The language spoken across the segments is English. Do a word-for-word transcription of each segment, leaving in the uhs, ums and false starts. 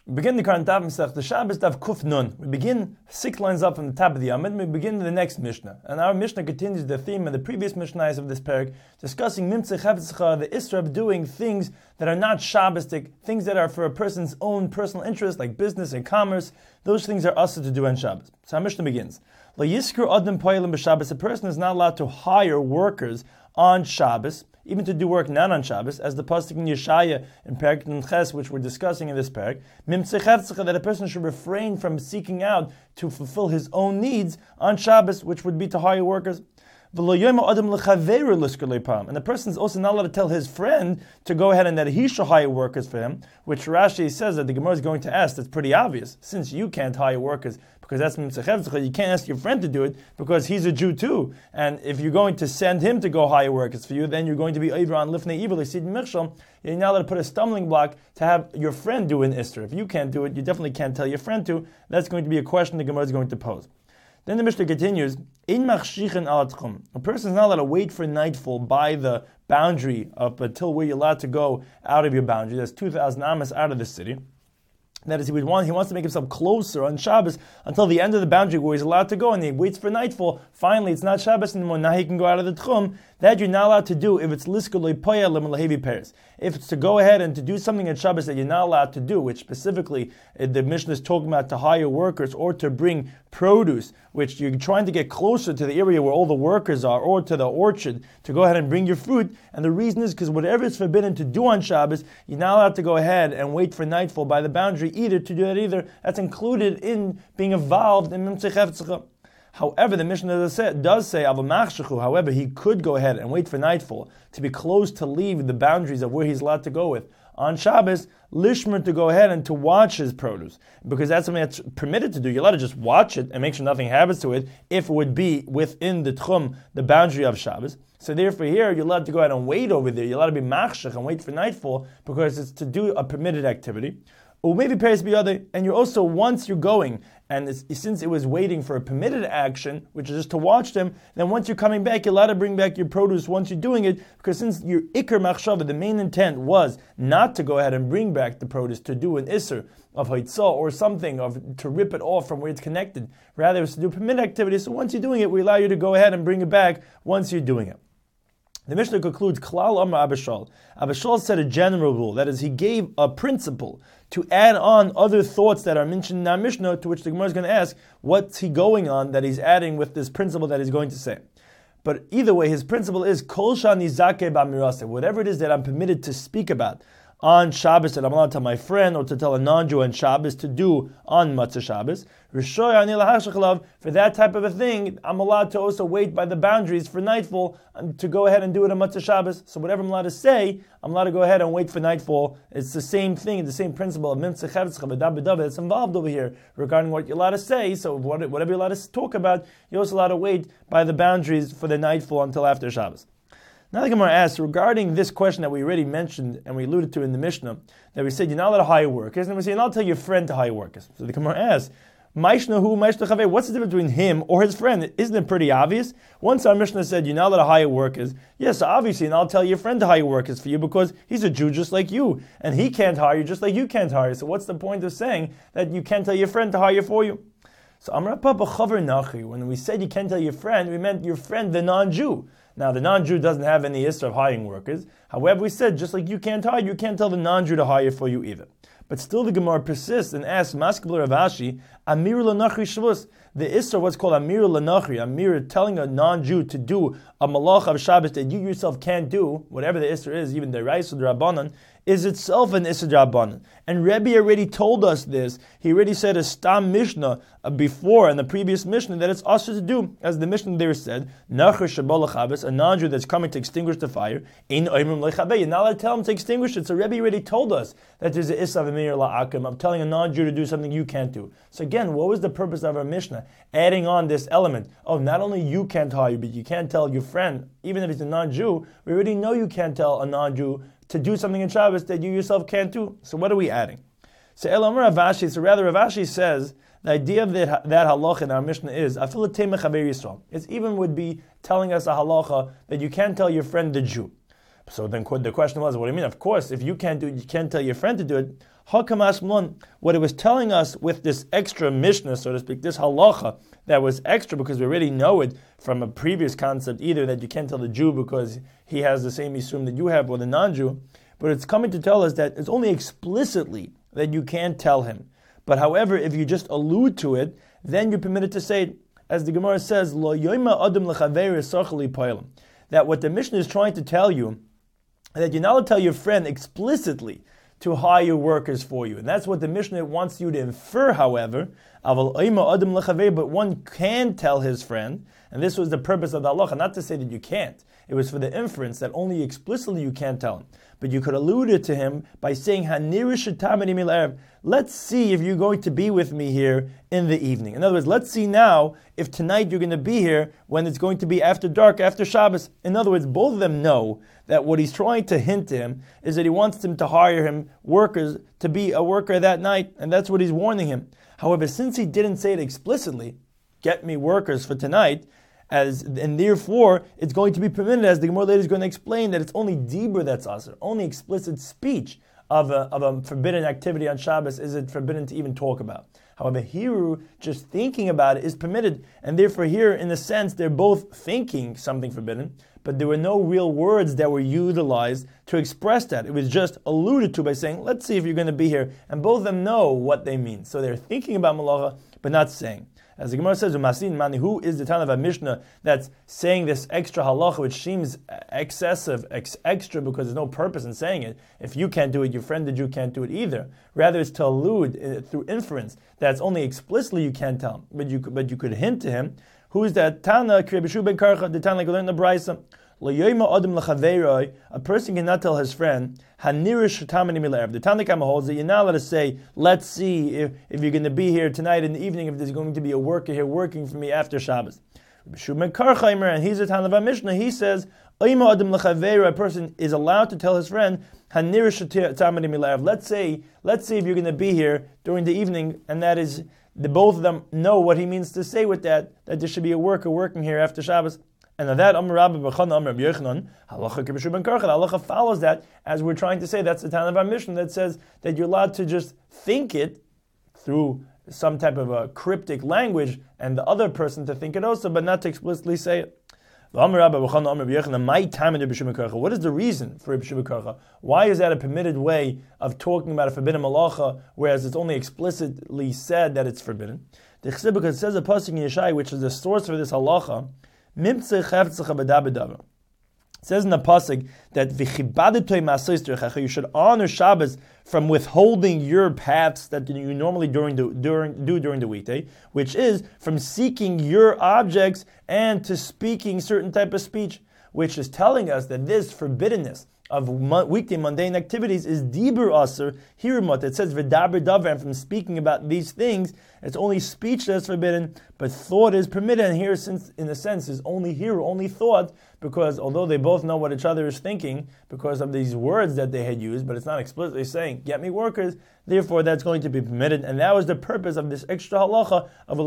We begin the current Daf Masech, the Shabbos Daf Kuf Nun. We begin six lines up from the top of the Amud, and we begin the next Mishnah. And our Mishnah continues the theme of the previous Mishnahs of this parak, discussing Mimtzei Chavtzcha, the Isra of doing things that are not Shabbostic, things that are for a person's own personal interest, like business and commerce. Those things are usher to do on Shabbos. So our Mishnah begins. Lo Yiskru Adam Poilim b'Shabbos. A person is not allowed to hire workers on Shabbos, even to do work not on Shabbos, as the pasuk in Yeshaya in Perek Nun Ches, which we're discussing in this parak, Mimtzei Chavtzcha, that a person should refrain from seeking out to fulfill his own needs on Shabbos, which would be to hire workers. And the person is also not allowed to tell his friend to go ahead and that he should hire workers for him, which Rashi says that the Gemara is going to ask. That's pretty obvious. Since you can't hire workers because that's Mimtzei Chavtzcha, you can't ask your friend to do it because he's a Jew too. And if you're going to send him to go hire workers for you, then you're going to be over on Lifnei Ibel, Sid Michshel. You're not allowed to put a stumbling block to have your friend do an Isser. If you can't do it, you definitely can't tell your friend to. That's going to be a question the Gemara is going to pose. Then the Mishnah continues, In machshichin al tchum. A person is not allowed to wait for nightfall by the boundary up until where you're allowed to go out of your boundary. That's two thousand amas out of the city. That is, he would want he wants to make himself closer on Shabbos until the end of the boundary where he's allowed to go, and he waits for nightfall. Finally, it's not Shabbos anymore. Now he can go out of the tchum. That you're not allowed to do if it's liska loipoya lemalahevi peres. If it's to go ahead and to do something at Shabbos that you're not allowed to do, which specifically uh, the Mishnah is talking about to hire workers or to bring produce, which you're trying to get closer to the area where all the workers are, or to the orchard to go ahead and bring your fruit. And the reason is because whatever is forbidden to do on Shabbos, you're not allowed to go ahead and wait for nightfall by the boundary either to do that either. That's included in being involved in Mimtzei Chavtzcha. However, the Mishnah does say, does say however, he could go ahead and wait for nightfall to be close to leave the boundaries of where he's allowed to go with on Shabbos, lishmer, to go ahead and to watch his produce, because that's something that's permitted to do. You're allowed to just watch it and make sure nothing happens to it if it would be within the tchum, the boundary of Shabbos. So therefore here, you're allowed to go ahead and wait over there. You're allowed to be machshach and wait for nightfall because it's to do a permitted activity. Or maybe Paris Biyadeh, and you're also, once you're going, and it's, since it was waiting for a permitted action, which is just to watch them, then once you're coming back, you're allowed to bring back your produce once you're doing it, because since your Iker Machshava, the main intent was not to go ahead and bring back the produce to do an Isser of Haitzah or something, of to rip it off from where it's connected. Rather, it's to do permitted activity, so once you're doing it, we allow you to go ahead and bring it back once you're doing it. The Mishnah concludes, Klal Amar Abishal. Abishal said a general rule, that is, he gave a principle to add on other thoughts that are mentioned in our Mishnah, to which the Gemara is going to ask, what's he going on that he's adding with this principle that he's going to say? But either way, his principle is, Kol shani zakeh b'miraseh, whatever it is that I'm permitted to speak about on Shabbos that I'm allowed to tell my friend or to tell a non-Jew on Shabbos to do on Matzah Shabbos, for that type of a thing, I'm allowed to also wait by the boundaries for nightfall to go ahead and do it on Matzah Shabbos. So whatever I'm allowed to say, I'm allowed to go ahead and wait for nightfall. It's the same thing, the same principle of Mimtzei Chavtzcha that's involved over here regarding what you're allowed to say. So whatever you're allowed to talk about, you're also allowed to wait by the boundaries for the nightfall until after Shabbos. Now the Gemara asks, regarding this question that we already mentioned and we alluded to in the Mishnah, that we said you're not allowed to hire workers, and we say you're not allowed to tell your friend to hire workers. So the Gemara asks, what's the difference between him or his friend? Isn't it pretty obvious? Once our Mishnah said you're not allowed to hire workers, yes, obviously, and I'll tell your friend to hire workers for you because he's a Jew just like you, and he can't hire you just like you can't hire. So what's the point of saying that you can't tell your friend to hire for you? So Amar Papa Chaver Nachi, when we said you can't tell your friend, we meant your friend, the non-Jew. Now, the non-Jew doesn't have any issue of hiring workers. However, we said, just like you can't hire, you can't tell the non-Jew to hire for you either. But still the Gemara persists and asks, Maskabla Rav Ashi, Amir Lanachri Shavuos. The Isser, what's called Amir Lanachri, Amir telling a non-Jew to do a malach of Shabbos that you yourself can't do, whatever the Isser is, even the Rais or the Rabbanan, is itself an Isser Rabbanan. And Rebbe already told us this. He already said a Stam Mishnah uh, before in the previous Mishnah that it's also to do, as the Mishnah there said, Nachr Shabbat Chabas, a non-Jew that's coming to extinguish the fire, in Oimrim Lechabeh. You're not allowed to tell him to extinguish it. So Rebbe already told us that there's an Isser of Amir La'akim, of telling a non-Jew to do something you can't do. So again, what was the purpose of our Mishnah? Adding on this element of not only you can't hire, but you can't tell your friend, even if he's a non-Jew. We already know you can't tell a non-Jew to do something in Shabbos that you yourself can't do. So what are we adding? So Elamar Rav Ashi, so rather Rav Ashi says, the idea of that, that halacha in our Mishnah is, Afilu Temech Haver Yisrael. It even would be telling us a halacha that you can't tell your friend the Jew. So then the question was, what do you mean? Of course, if you can't do it, you can't tell your friend to do it. Hakamash Mlon, what it was telling us with this extra Mishnah, so to speak, this halacha that was extra because we already know it from a previous concept, either that you can't tell the Jew because he has the same isum that you have or the non-Jew, but it's coming to tell us that it's only explicitly that you can't tell him. But however, if you just allude to it, then you're permitted to say it. As the Gemara says, Lo yoima adam lechaveri sarchali poilim, that what the Mishnah is trying to tell you, that you're not allowed to tell your friend explicitly to hire workers for you. And that's what the Mishnah wants you to infer, however. But one can tell his friend, and this was the purpose of the halacha, not to say that you can't. It was for the inference that only explicitly you can't tell him. But you could allude it to him by saying, let's see if you're going to be with me here in the evening. In other words, let's see now if tonight you're going to be here when it's going to be after dark, after Shabbos. In other words, both of them know that what he's trying to hint to him is that he wants him to hire him workers to be a worker that night, and that's what he's warning him. However, since he didn't say it explicitly, get me workers for tonight, as and therefore it's going to be permitted, as the Gemara later is going to explain, that it's only dibur that's asur, only explicit speech of a, of a forbidden activity on Shabbos is it forbidden to even talk about. However, here, just thinking about it is permitted, and therefore here, in a sense, they're both thinking something forbidden, but there were no real words that were utilized to express that. It was just alluded to by saying, let's see if you're going to be here, and both of them know what they mean. So they're thinking about malacha, but not saying. As the Gemara says, Umasin Mani, who is the Tana of a Mishnah that's saying this extra halacha, which seems excessive, ex- extra, because there's no purpose in saying it. If you can't do it, your friend the Jew can't do it either. Rather, it's to allude uh, through inference that's only explicitly you can't tell him, but you but you could hint to him. Who is that Tana? Kribishu ben Karcha, the Tana like we learned in the Brisa. A person cannot tell his friend, the Tana Kama holds that you're not allowed to say, let's see if, if you're going to be here tonight in the evening, if there's going to be a worker here working for me after Shabbos. And he's a Tana of Mishnah, he says, a person is allowed to tell his friend, let's say, let's say if you're going to be here during the evening, and that is, the both of them know what he means to say with that, that there should be a worker working here after Shabbos. And that Amar Rabbi B'chana Amar Rabbi Yochanan, halacha kibishu ben karcha. Halacha follows that, as we're trying to say. That's the Tana of our Mishnah that says that you're allowed to just think it through some type of a cryptic language, and the other person to think it also, but not to explicitly say it. Amar Rabbi B'chana Amar Rabbi Yochanan, my time in Rabbi Shimon Karcha. What is the reason for Rabbi Shimon Karcha? Why is that a permitted way of talking about a forbidden malacha, whereas it's only explicitly said that it's forbidden? Because it says a pasuk in Yeshai, which is the source for this halacha. It says in the pasuk that you should honor Shabbos from withholding your paths that you normally during the, during, do during the weekday, which is from seeking your objects and to speaking certain type of speech, which is telling us that this forbiddenness of weekday mundane activities is dibur aser hirmot. It says v'daber davar, and from speaking about these things, it's only speech that's forbidden, but thought is permitted. And here, since in a sense, is only here, only thought, because although they both know what each other is thinking because of these words that they had used, but it's not explicitly saying, get me workers, therefore that's going to be permitted. And that was the purpose of this extra halacha of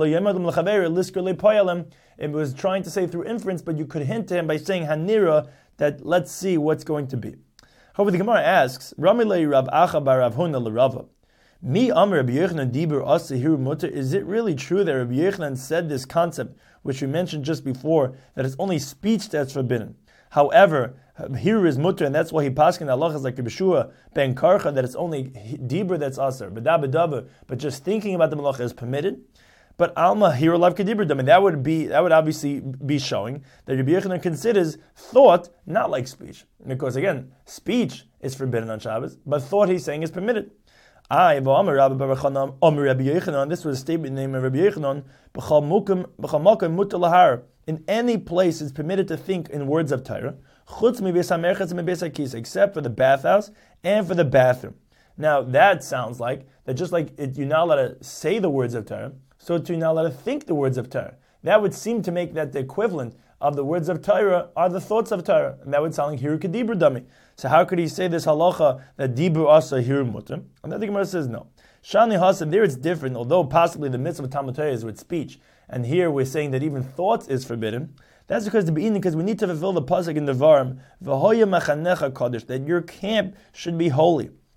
a. It was trying to say through inference, but you could hint to him by saying hanira, that let's see what's going to be. However, the Gemara asks, Ramilei Rab Acha bar Rav Huna l'Rava, Mi Amar Rabbi Yochanan Dibur Asa Hiru Mutter. Is it really true that Rabbi Yochanan said this concept, which we mentioned just before, that it's only speech that's forbidden? However, Hiru is Mutter, and that's why he paskin halachas like Yeshua ben Karcha, that it's only Dibur that's Aser, but but just thinking about the malacha is permitted. But Alma here lav kedibur dami. That would be that would obviously be showing that Rabbi Yochanan considers thought not like speech, because again, speech is forbidden on Shabbos, but thought he's saying is permitted. I Amar Rabbi Barachanam Amar Rabbi Yochanan. This was a statement named Rabbi Yochanan. B'chal mukim b'chal makom mutar lahar. In any place, it's permitted to think in words of Torah. Chutz mi beis hamerchatz mi beis hakisa, except for the bathhouse and for the bathroom. Now that sounds like that, just like it, you're not allowed to say the words of Torah, so to not allowed to think the words of Torah. That would seem to make that the equivalent of the words of Torah are the thoughts of Torah, and that would sound like hiru kedibur dami. So how could he say this halacha that dibur asa hiru mutter? And then the Gemara says no. Shani hasan, there it's different, although possibly the mitzvah of Talmud Torah is with speech, and here we're saying that even thoughts is forbidden. That's because the beginning, because we need to fulfill the pasuk in the Varim, v'hoya machanecha kadosh, that your camp should be holy.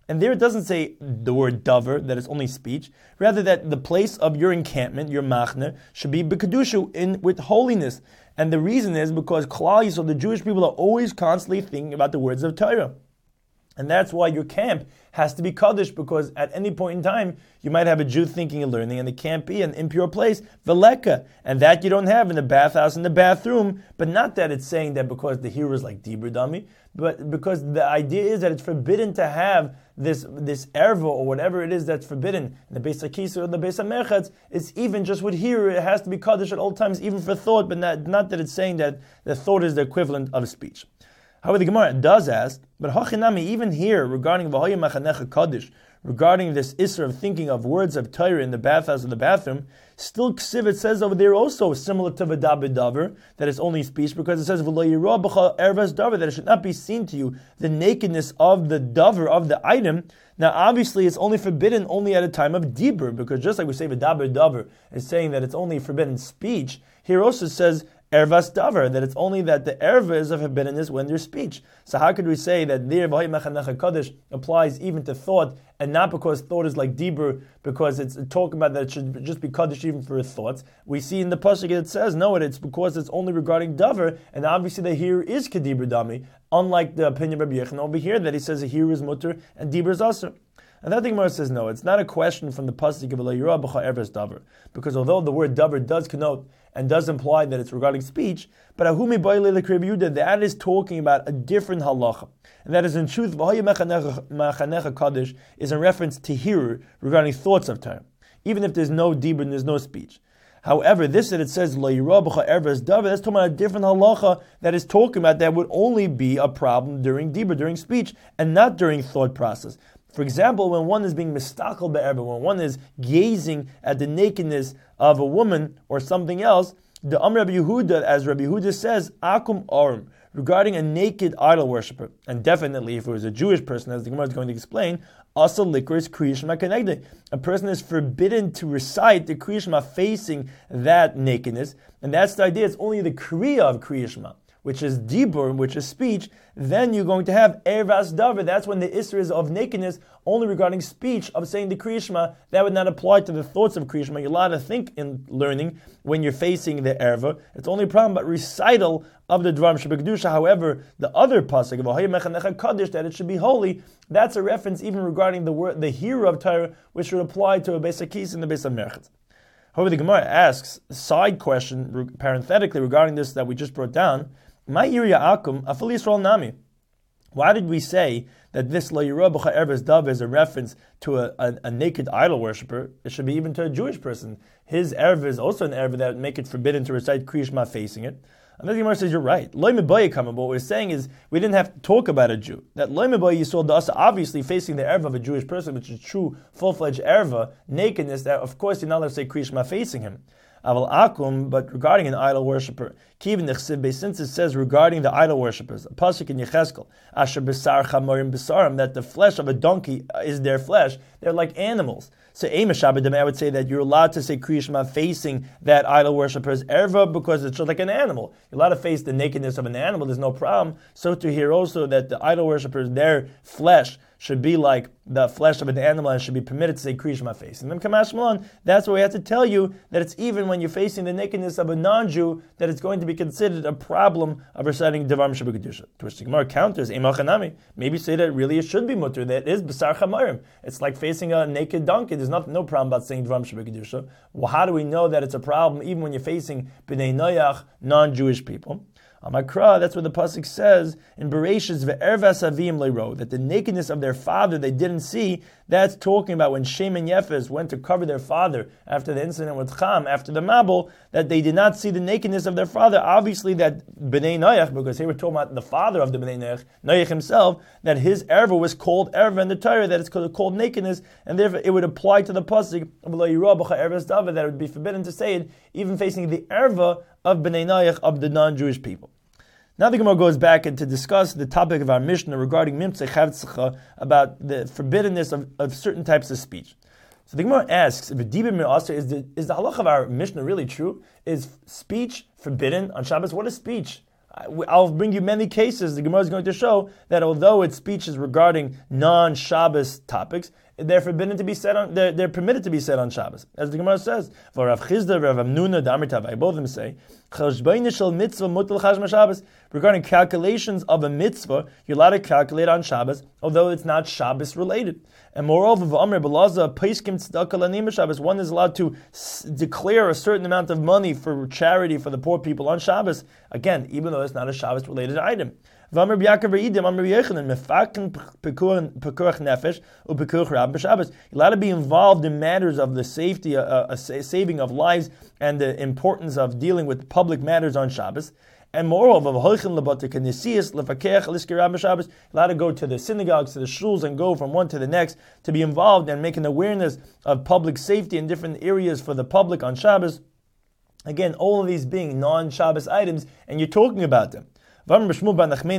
And there it doesn't say the word davar, that it's only speech. Rather that the place of your encampment, your machne, should be b'kedusha, in with holiness. And the reason is because Klal Yisrael, the Jewish people, are always constantly thinking about the words of Torah. And that's why your camp has to be Kaddish, because at any point in time, you might have a Jew thinking and learning, and it can't be an impure place, veleka. And that you don't have in the bathhouse, in the bathroom, but not that it's saying that because the hero is like Dibur Dami, but because the idea is that it's forbidden to have this this erva, or whatever it is that's forbidden, in the Beis HaKisur or the Beis HaMerchatz. It's even just with here, it has to be Kaddish at all times, even for thought, but not, not that it's saying that the thought is the equivalent of speech. However, the Gemara does ask, but hachinami, even here, regarding v'hoya machanecha kaddish, regarding this isser of thinking of words of Torah in the bathhouse or the bathroom, still Ksiv, it says over there also, similar to v'daber davar, that it's only speech, because it says v'lo yirah b'cha ervas davar, that it should not be seen to you, the nakedness of the davar, of the item. Now, obviously, it's only forbidden only at a time of dibur, because just like we say v'daber davar, is saying that it's only forbidden speech, here also says ervas davar, that it's only that the erva is of forbiddenness when there's speech. So how could we say that there v'hoya machanecha kaddish applies even to thought, and not because thought is like dibur, because it's talking about that it should just be kaddish even for thoughts? We see in the pasuk it says no, it's because it's only regarding davar, and obviously the here is kedibur dami, unlike the opinion of Rabbi Yechon over here that he says a here is mutter and dibur is asur. And that Gemara says no, it's not a question from the pasuk of Lo Yirah B'cha Ervas Davar, because although the word davar does connote and does imply that it's regarding speech, but Ahumi Ba'ilei L'Krei Yehuda, that is talking about a different halacha, and that is in truth V'hoya Machanecha Kaddish is in reference to hearer regarding thoughts of Torah, even if there's no dibur and there's no speech. However, this that it says Lo Yirah B'cha Ervas Davar, that's talking about a different halacha that is talking about that would only be a problem during dibur, during speech, and not during thought process. For example, when one is being mistakel be'erva, when one is gazing at the nakedness of a woman or something else, the Amr Rabbi Yehuda, as Rabbi Yehuda says, akum arum, regarding a naked idol worshiper, and definitely if it was a Jewish person, as the Gemara is going to explain, asa likris kriya shema kenegdei, a person is forbidden to recite the kriya shema facing that nakedness, and that's the idea. It's only the kriya of kriya shema, which is dibur, which is speech, then you're going to have ervas davar. That's when the isser is of nakedness, only regarding speech of saying the Kriya Shema. That would not apply to the thoughts of Kriya Shema. You're allowed to think in learning when you're facing the erva. It's only a problem, but recital of the dvarim shebekdusha. However, the other pasuk of V'hoya Machanecha Kaddish, that it should be holy, that's a reference even regarding the word, the hero of Torah, which would apply to a Beis HaKisur and the Beis HaMerchatz. However, the Gemara asks a side question parenthetically regarding this that we just brought down. My Yirya Akum, Afil Yisrael Nami. Why did we say that this Lo Yirah B'cha Ervas Davar is a reference to a, a, a naked idol worshiper? It should be even to a Jewish person. His erva is also an erva that would make it forbidden to recite Kriya Shema facing it. And then the Gemara says, you're right. Lo Mebayeh Kama, what we're saying is, we didn't have to talk about a Jew. That Lo Mebayeh Yisrael Dasa, obviously facing the erva of a Jewish person, which is true, full-fledged erva, nakedness, that of course you're not allowed to say Kriya Shema facing him. Aval akum, but regarding an idol worshipper, kivin nechsibbe, since it says regarding the idol worshippers, a pasuk in Yecheskel, asher besar chamorim besarim, that the flesh of a donkey is their flesh, they're like animals. So Eimah I would say that you're allowed to say Kriya Shema facing that idol worshipper's erva because it's just like an animal. You're allowed to face the nakedness of an animal, there's no problem. So to hear also that the idol worshippers, their flesh should be like the flesh of an animal and should be permitted to say Kriya Shema facing them. Kamash Malon, that's why we have to tell you that it's even when you're facing the nakedness of a non-Jew that it's going to be considered a problem of reciting Devarim Shebekdusha. To which the Gemara counters, Eimachanami. Maybe say that really it should be mutter, that it is Besar Chamarim. It's like facing a naked donkey. There's not, no problem about saying Devarim Shebekdusha. Well, how do we know that it's a problem even when you're facing B'nai Noach, non-Jewish people? Amakra, that's what the pasuk says in Bereshis ve'ervas avim leiro, that the nakedness of their father they didn't see. That's talking about when Shem and Yefes went to cover their father after the incident with Cham, after the Mabul, that they did not see the nakedness of their father. Obviously, that Bnei Noach, because here we're talking about the father of the Bnei Noach, Noach himself, that his erva was called erva in the Torah, that it's called nakedness, and therefore it would apply to the pasuk that it would be forbidden to say it, even facing the erva of Bnei Noach, of the non-Jewish people. Now the Gemara goes back and to discuss the topic of our Mishnah regarding Mimtzei Chavtzecha, about the forbiddenness of, of certain types of speech. So the Gemara asks, if Dibur Me'aser, is the is the halach of our Mishnah really true? Is speech forbidden on Shabbos? What is speech? I'll bring you many cases. The Gemara is going to show that although its speech is regarding non-Shabbos topics, they're forbidden to be said on. They're, they're permitted to be said on Shabbos, as the Gemara says. For Rav Chizda, Rav Amnuna, Damar Tavai, both of them say regarding calculations of a mitzvah, you're allowed to calculate on Shabbos, although it's not Shabbos related. And moreover, one is allowed to s- declare a certain amount of money for charity for the poor people on Shabbos. Again, even though it's not a Shabbos related item. You're allowed to be involved in matters of the safety, uh, a saving of lives, and the importance of dealing with public matters on Shabbos. And moreover, allowed to go to the synagogues, to the shuls, and go from one to the next to be involved and make an awareness of public safety in different areas for the public on Shabbos. Again, all of these being non-Shabbos items, and you're talking about them. You're allowed to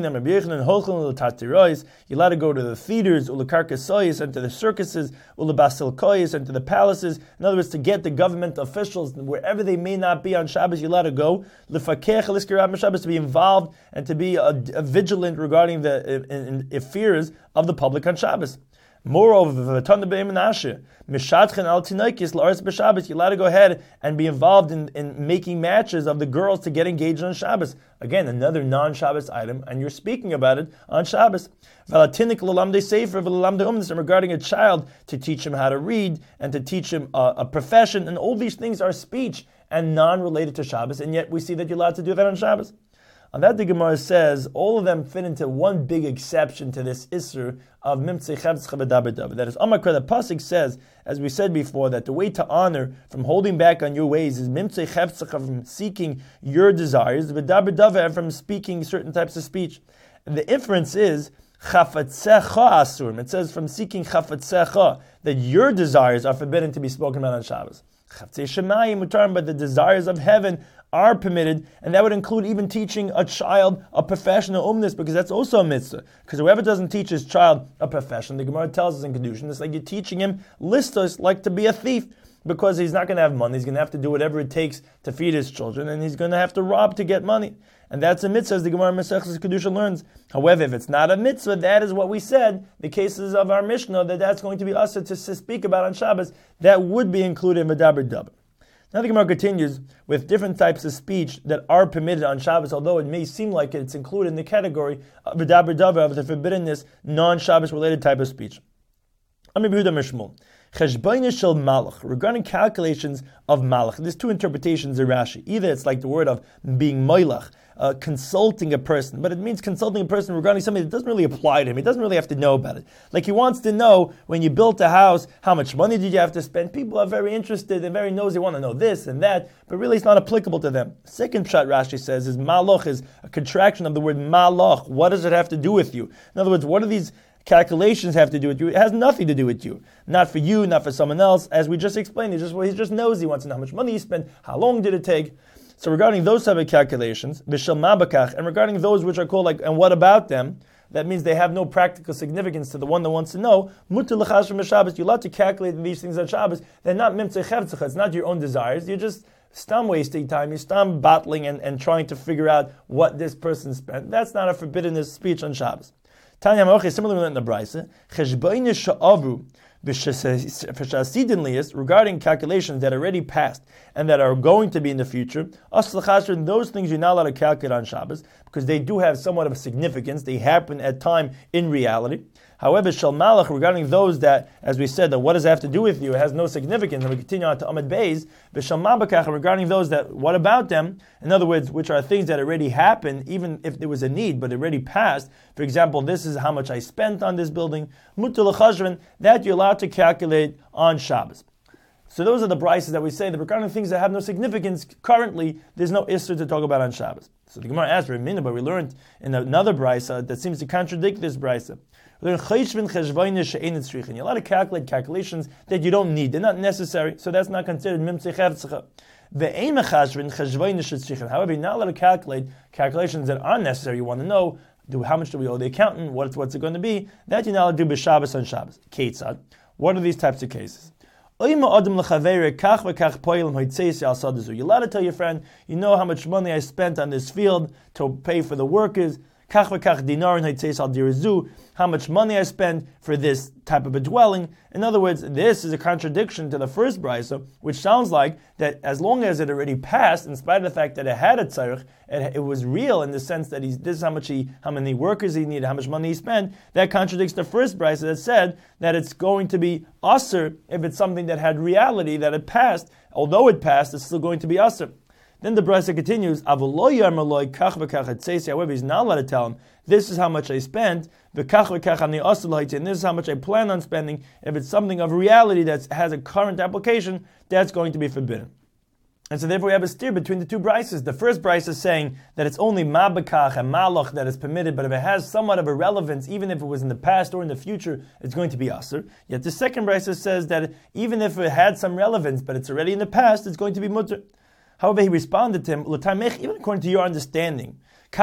go to the theaters, and to the circuses, and to the palaces. In other words, to get the government officials, wherever they may not be on Shabbos, you're allowed to go. To be involved and to be uh, vigilant regarding the uh, affairs of the public on Shabbos. Moreover, you're allowed to go ahead and be involved in, in making matches of the girls to get engaged on Shabbos. Again, another non-Shabbos item, and you're speaking about it on Shabbos. Regarding a child, to teach him how to read and to teach him a, a profession, and all these things are speech and non-related to Shabbos, and yet we see that you're allowed to do that on Shabbos. On that, the Gemara says all of them fit into one big exception to this Isser of Mimtzei Chevtzcha B'daber Davar. That is, Amakra, the Pasuk says, as we said before, that the way to honor from holding back on your ways is Mimtzei Chevtzcha, from seeking your desires, B'daber Davar, from speaking certain types of speech. And the inference is Chafatzecha Asurim. It says from seeking Chafatzecha, that your desires are forbidden to be spoken about on Shabbos. Chatzei Shemayim Mutarim, but the desires of heaven are permitted, and that would include even teaching a child a profession of umnis, because that's also a mitzvah. Because whoever doesn't teach his child a profession, the Gemara tells us in Kedushin, it's like you're teaching him listos, like to be a thief, because he's not going to have money. He's going to have to do whatever it takes to feed his children, and he's going to have to rob to get money. And that's a mitzvah, as the Gemara Maseches Kedushin learns. However, if it's not a mitzvah, that is what we said, the cases of our Mishnah, that that's going to be usher to speak about on Shabbos, that would be included in B'daber Davar. Now the Gemara continues with different types of speech that are permitted on Shabbos, although it may seem like it's included in the category of B'daber Davar, of the forbiddenness, non-Shabbos related type of speech. Amir B'Yehuda Mishmul. Cheshbonah shel malach, regarding calculations of malach. There's two interpretations in Rashi. Either it's like the word of being moilach, uh, consulting a person, but it means consulting a person regarding something that doesn't really apply to him. He doesn't really have to know about it. Like he wants to know, when you built a house, how much money did you have to spend? People are very interested and very nosy, want to know this and that, but really it's not applicable to them. Second pshat Rashi says is malach is a contraction of the word malach. What does it have to do with you? In other words, what are these calculations have to do with you? It has nothing to do with you. Not for you, not for someone else. As we just explained, he just, well, he just knows, he wants to know how much money he spent, how long did it take. So regarding those type of calculations, b'shel mabakach, and regarding those which are called like, and what about them? That means they have no practical significance to the one that wants to know. Mutar l'chash b'Shabbos, you're allowed to calculate these things on Shabbos. They're not mimtzei chevtzcha, it's not your own desires. You're just stam wasting time, you're stam battling and, and trying to figure out what this person spent. That's not a forbiddenness speech on Shabbos. Tanya Maroche, similarly in the Brisa, Cheshbonah she'avru b'shasidim liyas, regarding calculations that already passed and that are going to be in the future, aslachasher, those things you're not allowed to calculate on Shabbos because they do have somewhat of a significance. They happen at time in reality. However, shel malach, regarding those that, as we said, that what does it have to do with you? It has no significance. And we continue on to Amud Beis, b'shel mabakach, regarding those that, what about them? In other words, which are things that already happened, even if there was a need, but already passed. For example, this is how much I spent on this building. Mutar l'chashvan, that you're allowed to calculate on Shabbos. So those are the brises that we say that regarding things that have no significance currently, there's no issur to talk about on Shabbos. So the Gemara asked for a minute, but we learned in another brisa that seems to contradict this brisa. You're allowed to calculate calculations that you don't need. They're not necessary, so that's not considered mimtzei chevtzcha. However, you're not allowed to calculate calculations that are necessary. You want to know, do, how much do we owe the accountant? What's, what's it going to be? That you're not allowed to do b'Shabbos on Shabbos. Ketzad. What are these types of cases? You're allowed to tell your friend, you know how much money I spent on this field to pay for the workers. How much money I spent for this type of a dwelling. In other words, this is a contradiction to the first brisa, which sounds like that as long as it already passed, in spite of the fact that it had a tzarech, it, it was real in the sense that he's, this is how much he, how many workers he needed, how much money he spent. That contradicts the first brisa that said that it's going to be aser if it's something that had reality, that it passed. Although it passed, it's still going to be aser. Then the brisa continues, however, he's not allowed to tell him, this is how much I spent, and this is how much I plan on spending. If it's something of reality that has a current application, that's going to be forbidden. And so therefore we have a steer between the two brises. The first brise is saying that it's only ma'bekach and malach that is permitted, but if it has somewhat of a relevance, even if it was in the past or in the future, it's going to be aser. Yet the second brise says that even if it had some relevance, but it's already in the past, it's going to be mutter. However, he responded to him, even according to your understanding,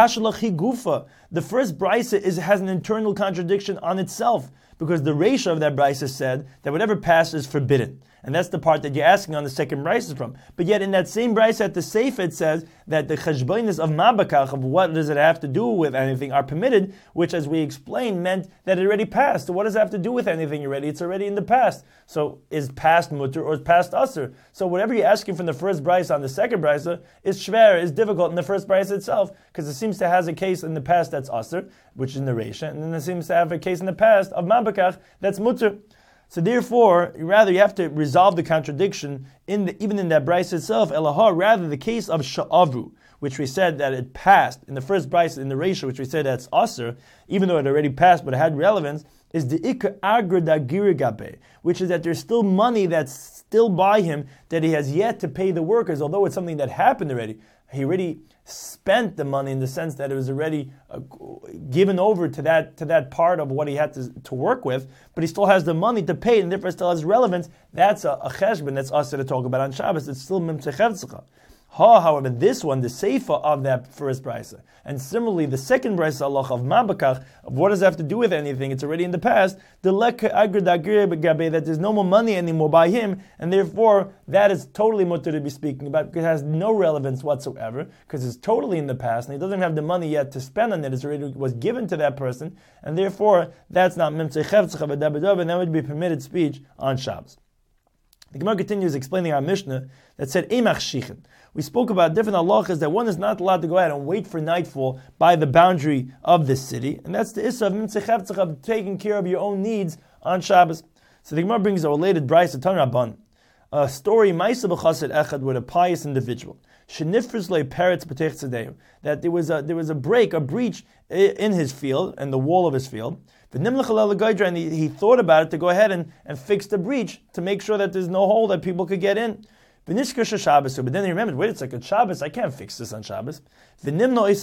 the first brisa is has an internal contradiction on itself, because the reisha of that brisa said that whatever passes is forbidden. And that's the part that you're asking on the second brisa from. But yet in that same brisa at the Seif it says that the cheshbonis of mabakach, of what does it have to do with anything, are permitted, which as we explained meant that it already passed. So what does it have to do with anything already? It's already in the past. So is past mutter or is past aser? So whatever you're asking from the first brisa on the second brisa is shver, is difficult in the first brisa itself, because it seems to have a case in the past that's aser, which is in the reisha, and then it seems to have a case in the past of mabakach that's mutter. So therefore, rather you have to resolve the contradiction in the, even in that brisa itself. Elahar, rather the case of sha'avru, which we said that it passed in the first brisa in the ratio, which we said that's aser, even though it already passed but it had relevance, is the ikar agra dagir gabe, which is that there's still money that's still by him that he has yet to pay the workers, although it's something that happened already. He already spent the money in the sense that it was already uh, given over to that to that part of what he had to, to work with, but he still has the money to pay, and therefore still has relevance. That's a, a cheshbon that's us to talk about on Shabbos. It's still mimtzei chevtzcha. Ha, however, this one, the seifa of that first brisa, and similarly the second brisa Allah of mabakach, of what does it have to do with anything? It's already in the past. The leka agr dagir begabe, that there's no more money anymore by him, and therefore that is totally mutter to be speaking about, because it has no relevance whatsoever, because it's totally in the past, and he doesn't have the money yet to spend on it. It already was given to that person, and therefore that's not mimtzei chevtzcha v'dabedov, and that would be permitted speech on Shabbos. The Gemara continues explaining our Mishnah that said, Eimach shichin. We spoke about different halachas that one is not allowed to go ahead and wait for nightfall by the boundary of the city, and that's the issa of mimtzei chevtzcha, taking care of your own needs on Shabbos. So the Gemara brings a related brayso Tanur Rabban, a story ma'aseh b'chassid echad with a pious individual. Shenifrus le peretz b'teich tzedei, that there was a there was a break, a breach in his field, and the wall of his field. And he, he thought about it to go ahead and, and fix the breach to make sure that there's no hole that people could get in. But then he remembered, wait a second, Shabbos, I can't fix this on Shabbos. And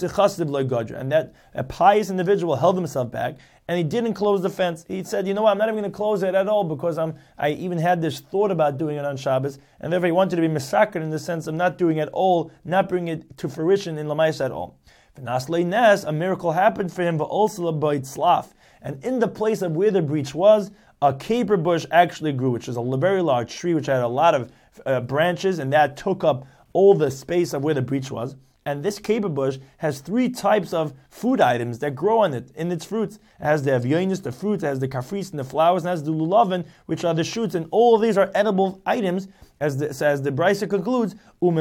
that a pious individual held himself back, and he didn't close the fence. He said, you know what, I'm not even going to close it at all, because I'm, I even had this thought about doing it on Shabbos, and therefore he wanted to be misaked in the sense of not doing it at all, not bringing it to fruition in Lamais at all. A miracle happened for him, but also by Tzlaf. And in the place of where the breach was, a caper bush actually grew, which is a very large tree which had a lot of uh, branches, and that took up all the space of where the breach was. And this caper bush has three types of food items that grow on it, in its fruits. It has the avyonis, the fruits, it has the kafris and the flowers, and it has the lulavin, which are the shoots, and all of these are edible items, as the, so as the brisa concludes,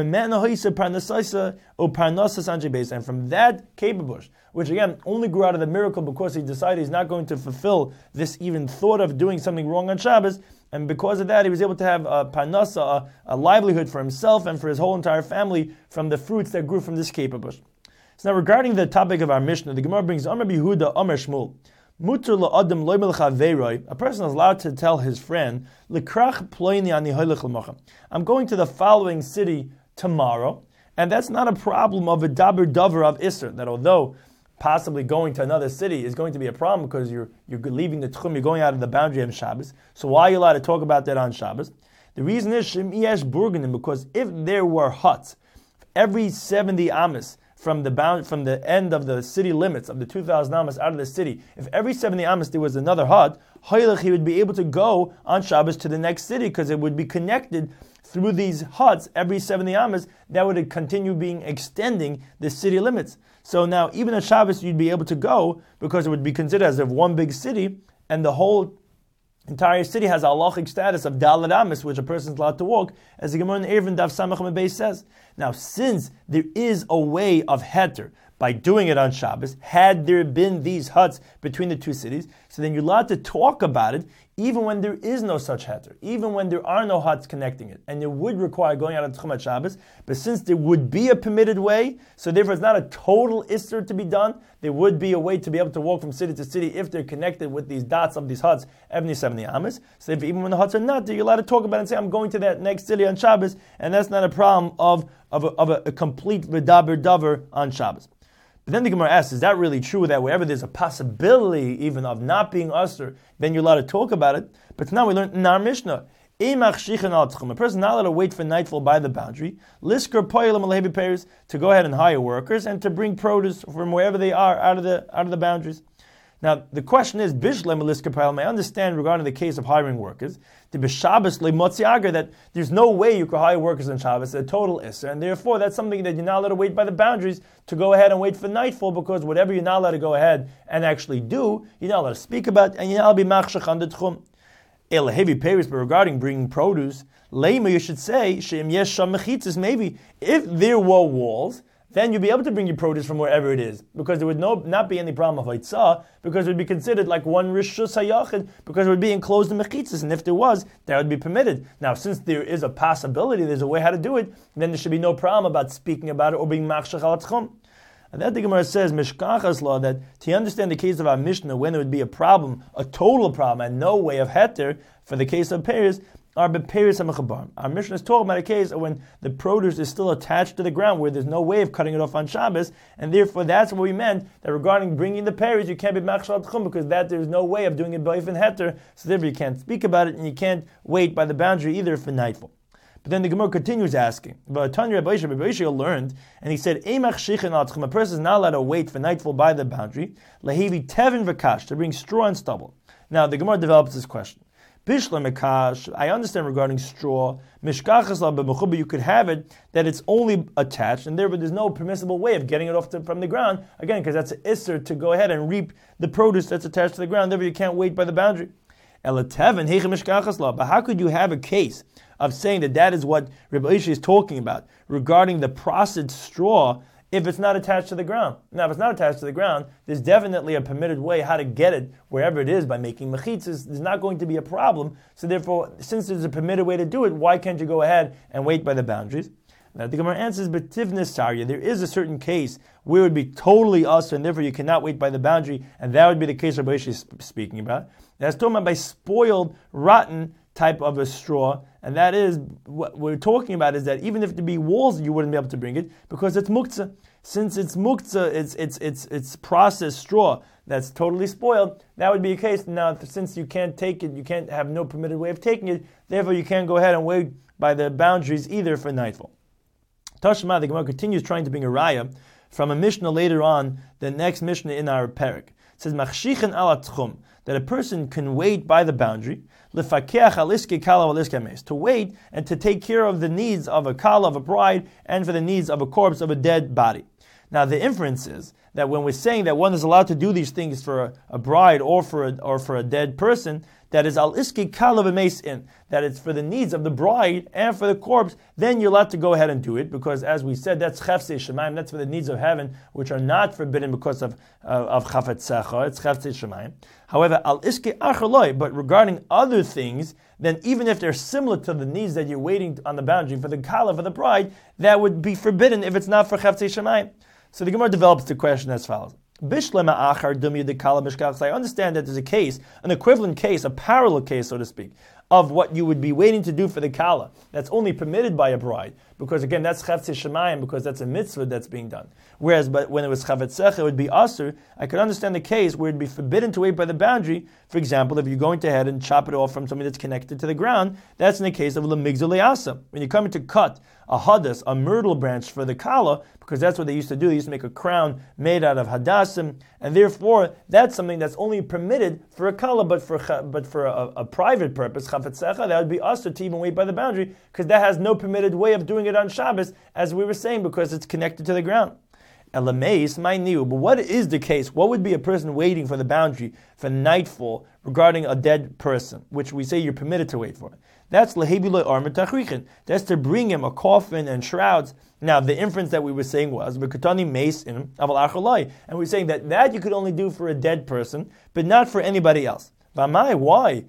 and from that caper bush, which again only grew out of the miracle because he decided he's not going to fulfill this even thought of doing something wrong on Shabbos, and because of that he was able to have a parnasa, a, a livelihood for himself and for his whole entire family from the fruits that grew from this caper bush. So now regarding the topic of our Mishnah, the Gemara brings Amar Yehuda, Amar Shmuel, Mutter la'adam loy melcha veiroi, a person is allowed to tell his friend, L'krach ploini ani hoylech l'mocha, I'm going to the following city tomorrow, and that's not a problem of a daber davar of Isser, that although possibly going to another city is going to be a problem because you're you're leaving the tchum, you're going out of the boundary of Shabbos. So why are you allowed to talk about that on Shabbos? The reason is Shem Yesh Burganim, because if there were huts every seventy amas from the bound from the end of the city limits of the two thousand amas out of the city, if every seventy amas there was another hut, he would be able to go on Shabbos to the next city because it would be connected through these huts every seventy amas. That would continue being extending the city limits. So now even on Shabbos you'd be able to go because it would be considered as if one big city, and the whole entire city has a halachic status of Daled Amis, which a person is allowed to walk, as the Gemara in Eruvin Daf Samach Mebei says. Now, since there is a way of heter by doing it on Shabbos, had there been these huts between the two cities, so then you're allowed to talk about it even when there is no such heter, even when there are no huts connecting it, and it would require going out of Tchum at Shabbos, but since there would be a permitted way, so therefore it's not a total isser to be done, there would be a way to be able to walk from city to city if they're connected with these dots of these huts every seventy amas. So if, even when the huts are not there, you're allowed to talk about it and say, I'm going to that next city on Shabbos, and that's not a problem of, of, a, of a, a complete v'daber davar on Shabbos. But then the Gemara asks, is that really true that wherever there's a possibility even of not being usher, then you're allowed to talk about it? But now we learned in our Mishnah, a person is not allowed to wait for nightfall by the boundary, to go ahead and hire workers and to bring produce from wherever they are out of the out of the boundaries. Now the question is, I understand regarding the case of hiring workers, that there's no way you could hire workers on Shabbos, a total issur, and therefore that's something that you're not allowed to wait by the boundaries to go ahead and wait for nightfall, because whatever you're not allowed to go ahead and actually do, you're not allowed to speak about, and you're not allowed to be machshach on the tchum. But regarding bringing produce, lema, you should say, maybe if there were walls, then you'd be able to bring your produce from wherever it is, because there would no, not be any problem of haitzah, because it would be considered like one rishus hayachid, because it would be enclosed in mechitzas, and if there was, that would be permitted. Now, since there is a possibility, there's a way how to do it, then there should be no problem about speaking about it or being machshach al tchum. And that the Gemara says, Mishkachas law, that to understand the case of our Mishnah, when there would be a problem, a total problem, and no way of heter, for the case of pears, are beperis hamachabar. Our Mishnah is talking about a case of when the produce is still attached to the ground, where there's no way of cutting it off on Shabbos, and therefore that's what we meant, that regarding bringing the pears, you can't be machshal tchum, because that there's no way of doing it b'ofen heter, so therefore you can't speak about it, and you can't wait by the boundary either for nightfall. But then the Gemara continues asking. But Tanya Rabbi Yishmael learned, and he said, a person is not allowed to wait for nightfall by the boundary, lahevi tevin v'kash, to bring straw and stubble. Now the Gemara develops this question. Bishla mekash, I understand regarding straw, mishkachas la b'mechuba, you could have it that it's only attached, and therefore there's no permissible way of getting it off to, from the ground, again, because that's an isser to go ahead and reap the produce that's attached to the ground, therefore you can't wait by the boundary. Elatevin, heicha mishkachas la, but how could you have a case of saying that that is what Rabbi Isha is talking about regarding the processed straw if it's not attached to the ground? Now, if it's not attached to the ground, there's definitely a permitted way how to get it wherever it is by making mechitzas. There's not going to be a problem. So therefore, since there's a permitted way to do it, why can't you go ahead and wait by the boundaries? Now, the Gemara answers, but tivnes sarya, there is a certain case where it would be totally us, and therefore you cannot wait by the boundary, and that would be the case Rabbi Isha is speaking about. That's talking about by spoiled, rotten type of a straw, and that is what we're talking about, is that even if there be walls, you wouldn't be able to bring it because it's muktzah. Since it's muktzah, it's it's it's it's processed straw that's totally spoiled. That would be a case. Now, since you can't take it, you can't have no permitted way of taking it. Therefore, you can't go ahead and wait by the boundaries either for nightfall. Tashma, the Gemara continues trying to bring a raya from a Mishnah later on, the next Mishnah in our parak. It says machshichen ala tchum, that a person can wait by the boundary, lefakeach al iske kala al iske mes, to wait and to take care of the needs of a kala, of a bride, and for the needs of a corpse, of a dead body. Now the inference is that when we're saying that one is allowed to do these things for a, a bride or for a, or for a dead person, that is al iske kala v'meis in, that it's for the needs of the bride and for the corpse, then you're allowed to go ahead and do it, because as we said, that's chaftzei shemayim, that's for the needs of heaven, which are not forbidden because of uh, of chafetzecha, it's chaftzei shemayim. However, al iske achaloi, but regarding other things, then even if they're similar to the needs that you're waiting on the boundary for the kala, for the bride, that would be forbidden if it's not for chaftzei shemayim. So the Gemara develops the question as follows. I understand that there's a case, an equivalent case, a parallel case, so to speak, of what you would be waiting to do for the kala. That's only permitted by a bride, because again, that's chavtze shemayim, because that's a mitzvah that's being done. Whereas, but when it was chavetzecha, it would be asur. I could understand the case where it'd be forbidden to wait by the boundary. For example, if you're going to head and chop it off from something that's connected to the ground, that's in the case of lemigzul le'asa. When you're coming to cut a hadas, a myrtle branch for the kala, because that's what they used to do. They used to make a crown made out of hadassim, and therefore that's something that's only permitted for a kala, but for but for a, a private purpose, chavetzecha, that would be asur to even wait by the boundary, because that has no permitted way of doing it on Shabbos, as we were saying, because it's connected to the ground. Elameis, my new. But what is the case? What would be a person waiting for the boundary for nightfall regarding a dead person, which we say you're permitted to wait for? That's lehebiloi armor tachrichin. That's to bring him a coffin and shrouds. Now, the inference that we were saying was bekatani meis in aval achalai, and we we're saying that that you could only do for a dead person, but not for anybody else. Why?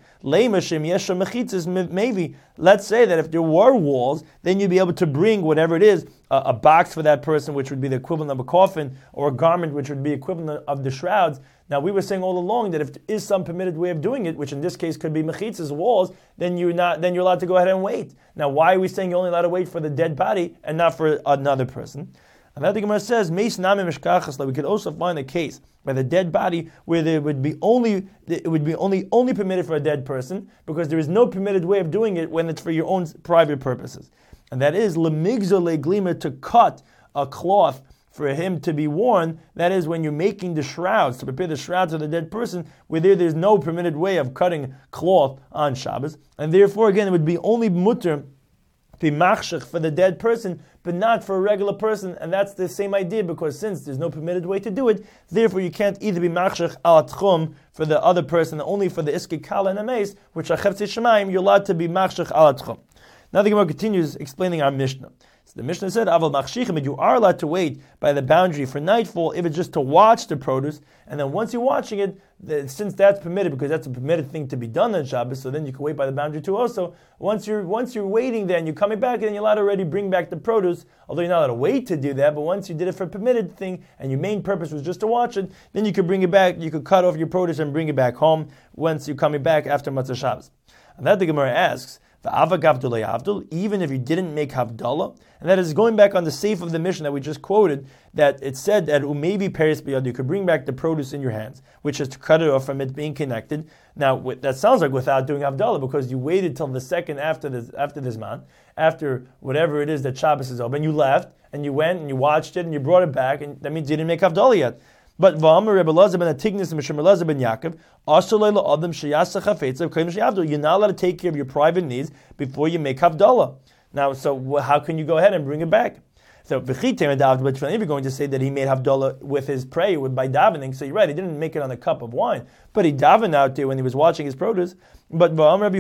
Maybe, let's say that if there were walls, then you'd be able to bring whatever it is, a, a box for that person, which would be the equivalent of a coffin, or a garment, which would be equivalent of the shrouds. Now, we were saying all along that if there is some permitted way of doing it, which in this case could be mechitzas, walls, then you're not, then you're allowed to go ahead and wait. Now, why are we saying you're only allowed to wait for the dead body and not for another person? And that the Gemara says, Meis nami mishkachas, we could also find a case by the dead body where there would be only it would be only only permitted for a dead person, because there is no permitted way of doing it when it's for your own private purposes. And that is lemigzo leglima, to cut a cloth for him to be worn. That is when you're making the shrouds, to prepare the shrouds of the dead person, where there there's no permitted way of cutting cloth on Shabbos. And therefore, again, it would be only mutter be machshech for the dead person, but not for a regular person. And that's the same idea, because since there's no permitted way to do it, therefore you can't either be machshech al tchum for the other person, only for the iske kala and ames, which are chavtze shemayim, you're allowed to be machshech al tchum. Now the Gemara continues explaining our Mishnah. So the Mishnah said, Aval machshichim, but you are allowed to wait by the boundary for nightfall if it's just to watch the produce, and then once you're watching it, the, since that's permitted, because that's a permitted thing to be done on Shabbos, so then you can wait by the boundary too also. Once you're once you're waiting there and you're coming back, then you're allowed to already bring back the produce, although you're not allowed to wait to do that, but once you did it for a permitted thing, and your main purpose was just to watch it, then you could bring it back, you could cut off your produce and bring it back home once you're coming back after Matzah Shabbos. And that the Gemara asks, even if you didn't make Havdalah, and that is going back on the safe of the mission that we just quoted, that it said that umaybe peris biyad, you could bring back the produce in your hands, which is to cut it off from it being connected. Now that sounds like without doing Havdalah, because you waited till the second after this after this man, after whatever it is that Shabbos is over, and you left and you went and you watched it and you brought it back, and that means you didn't make Havdalah yet. But V'amar Rebbe Elazar ben Atignis and Mishem Elazar ben Yaakov, Asalei la'adam sheyasach hafetzav k'yim sheyavdol. You're not allowed to take care of your private needs before you make Havdalah. Now, so how can you go ahead and bring it back? So, but if you're going to say that he made Havdalah with his prayer, with by davening, so you're right, he didn't make it on a cup of wine, but he davened out there when he was watching his produce. But doesn't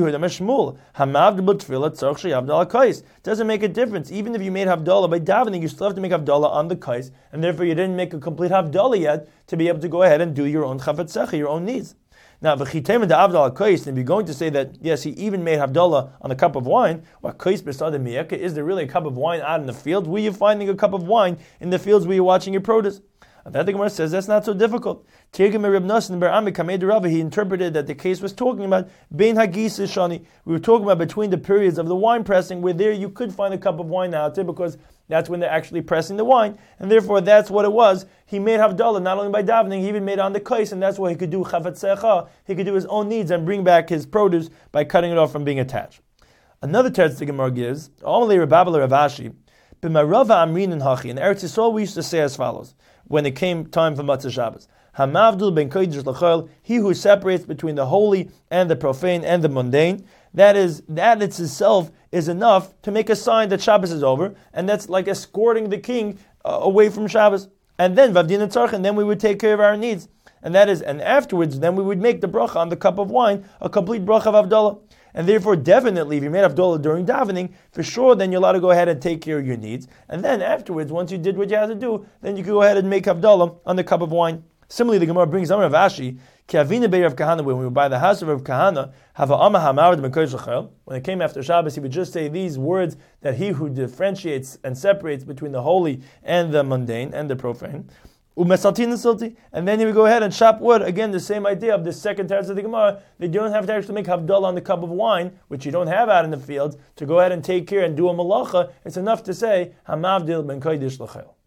make a difference. Even if you made Havdalah by davening, you still have to make Havdalah on the kais, and therefore you didn't make a complete Havdalah yet to be able to go ahead and do your own chavetzecha, your own needs. Now, if you're going to say that, yes, he even made Havdalah on a cup of wine, is there really a cup of wine out in the field? Where are you finding a cup of wine in the fields where you're watching your produce? And that the Gemara says that's not so difficult. He interpreted that the case was talking about bein hagis shani. We were talking about between the periods of the wine pressing, where there you could find a cup of wine out there, because that's when they're actually pressing the wine, and therefore that's what it was. He made Havdalah not only by davening, he even made on the kais, and that's why he could do chavetzecha. He could do his own needs and bring back his produce by cutting it off from being attached. Another teretz the Gemara gives, Amalei Rebabel Ravashi, b'marava amrin and hachi. In Eretz Yisrael we used to say as follows when it came time for Matzah Shabbos: Hamavdul ben kodesh l'chol, he who separates between the holy and the profane and the mundane. That is, that itself is enough to make a sign that Shabbos is over, and that's like escorting the king uh, away from Shabbos. And then Vavdin and Tzarchen, then we would take care of our needs. And that is, and afterwards, then we would make the bracha on the cup of wine, a complete bracha of Havdalah. And therefore, definitely, if you made Havdalah during davening, for sure, then you're allowed to go ahead and take care of your needs. And then afterwards, once you did what you had to do, then you could go ahead and make Havdalah on the cup of wine. Similarly, the Gemara brings Amar Rav Ashi, Ki Avina Bei Rav Kahana, when we were by the house of Rav Kahana, Hava Amma Hamavad Ben Kodesh L'Chol. When it came after Shabbos, he would just say these words, that he who differentiates and separates between the holy and the mundane and the profane. Umesaltin silti, and then you would go ahead and chop wood. Again, the same idea of the second teretz of the Gemara. They don't have to actually make havdalah on the cup of wine, which you don't have out in the fields, to go ahead and take care and do a malacha. It's enough to say hamavdil ben kodesh l'chel.